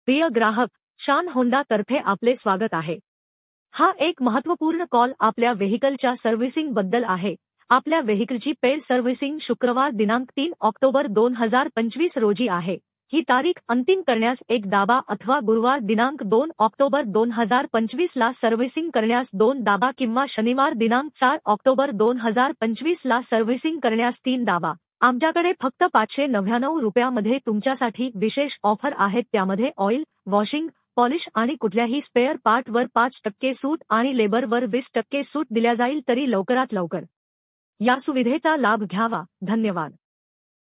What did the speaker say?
प्रिय ग्राहक, शान होंडा तर्फे आपले स्वागत आहे। हा एक महत्त्वपूर्ण कॉल आपल्या व्हेइकलच्या सर्व्हिसिंग बद्दल आहे। आपल्या व्हेइकलची पेड सर्व्हिसिंग शुक्रवार दिनांक 3 ऑक्टोबर 2025 रोजी आहे। ही तारीख अंतिम करण्यास एक दाबा अथवा गुरुवार दिनांक 2 ऑक्टोबर 2025 ला सर्व्हिसिंग करण्यास 2 दाबा किंवा शनिवार दिनांक 4 ऑक्टोबर 2025 ला सर्व्हिसिंग करण्यास 3 दाबा। आमच्याकडे फक्त 599 रुपयामध्ये तुमच्यासाठी विशेष ऑफर आहेत, त्यामध्ये ऑइल, वॉशिंग, पॉलिश आणि कुठल्याही स्पेअर पार्टवर 5% सूट आणि लेबरवर 20% सूट दिल्या जाईल, तरी लवकरात लवकर या सुविधेचा लाभ घ्यावा। धन्यवाद।